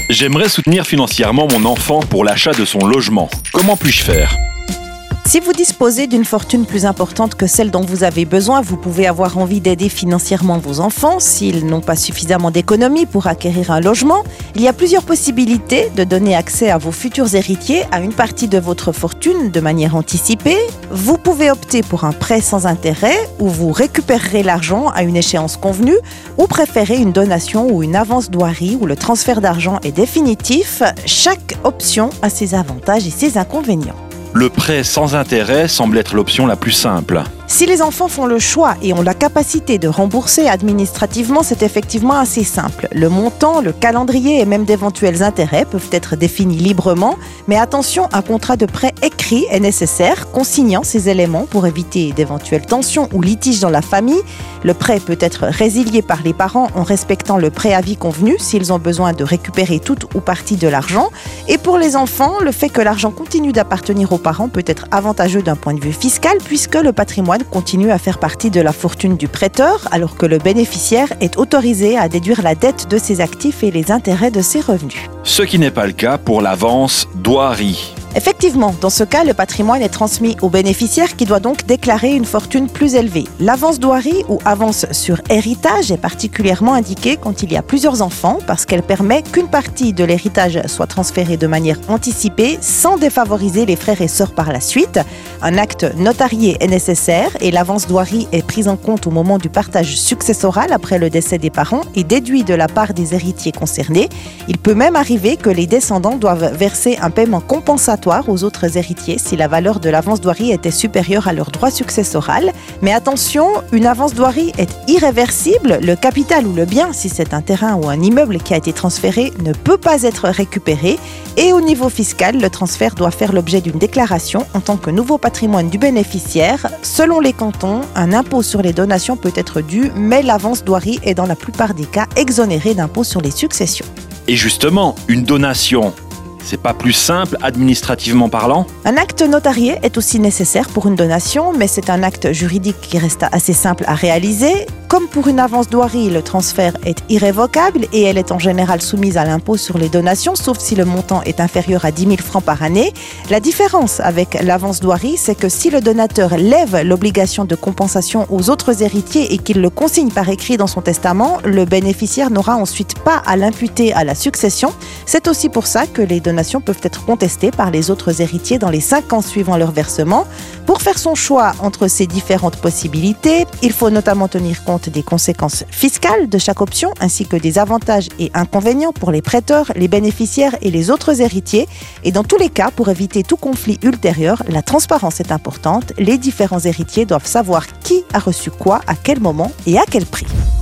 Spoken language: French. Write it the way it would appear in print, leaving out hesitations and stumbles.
J'aimerais soutenir financièrement mon enfant pour l'achat de son logement. Comment puis-je faire ? Si vous disposez d'une fortune plus importante que celle dont vous avez besoin, vous pouvez avoir envie d'aider financièrement vos enfants s'ils n'ont pas suffisamment d'économies pour acquérir un logement. Il y a plusieurs possibilités de donner accès à vos futurs héritiers à une partie de votre fortune de manière anticipée. Vous pouvez opter pour un prêt sans intérêt où vous récupérerez l'argent à une échéance convenue ou préférer une donation ou une avance douarie où le transfert d'argent est définitif. Chaque option a ses avantages et ses inconvénients. Le prêt sans intérêt semble être l'option la plus simple. Si les enfants font le choix et ont la capacité de rembourser administrativement, c'est effectivement assez simple. Le montant, le calendrier et même d'éventuels intérêts peuvent être définis librement, mais attention, un contrat de prêt écrit est nécessaire, consignant ces éléments pour éviter d'éventuelles tensions ou litiges dans la famille. Le prêt peut être résilié par les parents en respectant le préavis convenu s'ils ont besoin de récupérer toute ou partie de l'argent. Et pour les enfants, le fait que l'argent continue d'appartenir aux parents peut être avantageux d'un point de vue fiscal puisque le patrimoine continue à faire partie de la fortune du prêteur alors que le bénéficiaire est autorisé à déduire la dette de ses actifs et les intérêts de ses revenus. Ce qui n'est pas le cas pour l'avance douarie. Effectivement, dans ce cas, le patrimoine est transmis au bénéficiaire qui doit donc déclarer une fortune plus élevée. L'avance douarie ou avance sur héritage est particulièrement indiquée quand il y a plusieurs enfants parce qu'elle permet qu'une partie de l'héritage soit transférée de manière anticipée sans défavoriser les frères et sœurs par la suite. Un acte notarié est nécessaire et l'avance douarie est prise en compte au moment du partage successoral après le décès des parents et déduit de la part des héritiers concernés. Il peut même arriver que les descendants doivent verser un paiement compensatoire aux autres héritiers si la valeur de l'avance douarie était supérieure à leur droit successoral. Mais attention, une avance douarie est irréversible. Le capital ou le bien, si c'est un terrain ou un immeuble qui a été transféré, ne peut pas être récupéré. Et au niveau fiscal, le transfert doit faire l'objet d'une déclaration en tant que nouveau patrimoine du bénéficiaire. Selon les cantons, un impôt sur les donations peut être dû, mais l'avance douarie est dans la plupart des cas exonérée d'impôt sur les successions. Et justement, une donation, c'est pas plus simple administrativement parlant ? Un acte notarié est aussi nécessaire pour une donation, mais c'est un acte juridique qui reste assez simple à réaliser. Comme pour une avance douarie, le transfert est irrévocable et elle est en général soumise à l'impôt sur les donations, sauf si le montant est inférieur à 10 000 francs par année. La différence avec l'avance douarie, c'est que si le donateur lève l'obligation de compensation aux autres héritiers et qu'il le consigne par écrit dans son testament, le bénéficiaire n'aura ensuite pas à l'imputer à la succession. C'est aussi pour ça que les donations peuvent être contestées par les autres héritiers dans les 5 ans suivant leur versement. Pour faire son choix entre ces différentes possibilités, il faut notamment tenir compte des conséquences fiscales de chaque option, ainsi que des avantages et inconvénients pour les prêteurs, les bénéficiaires et les autres héritiers. Et dans tous les cas, pour éviter tout conflit ultérieur, la transparence est importante. Les différents héritiers doivent savoir qui a reçu quoi, à quel moment et à quel prix.